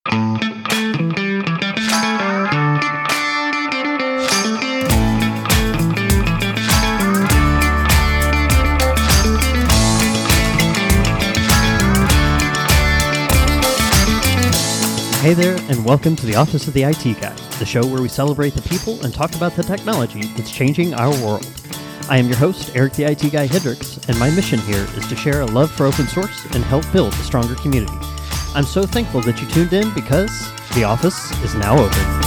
Hey there, and welcome to the Office of the IT Guy, the show where we celebrate the people and talk about the technology that's changing our world. I am your host, Eric the IT Guy Hendricks, and my mission here is to share a love for open source and help build a stronger community. I'm so thankful that you tuned in because the office is now open.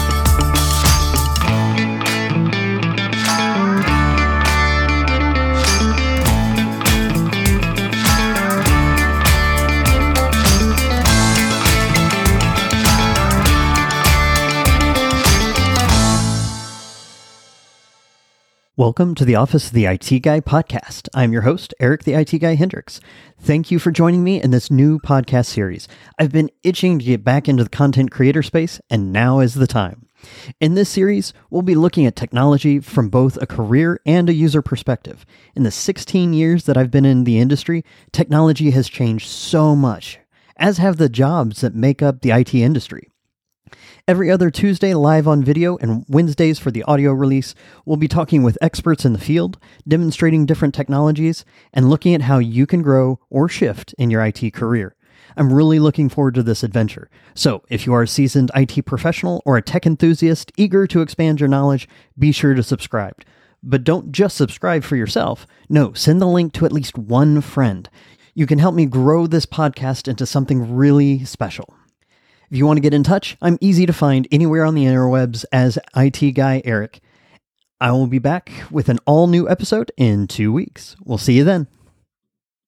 Welcome to the Office of the IT Guy podcast. I'm your host, Eric the IT Guy Hendricks. Thank you for joining me in this new podcast series. I've been itching to get back into the content creator space, and now is the time. In this series, we'll be looking at technology from both a career and a user perspective. In the 16 years that I've been in the industry, technology has changed so much, as have the jobs that make up the IT industry. Every other Tuesday live on video and Wednesdays for the audio release, we'll be talking with experts in the field, demonstrating different technologies, and looking at how you can grow or shift in your IT career. I'm really looking forward to this adventure. So if you are a seasoned IT professional or a tech enthusiast eager to expand your knowledge, be sure to subscribe. But don't just subscribe for yourself. No, send the link to at least one friend. You can help me grow this podcast into something really special. If you want to get in touch, I'm easy to find anywhere on the interwebs as IT Guy Eric. I will be back with an all-new episode in 2 weeks. We'll see you then.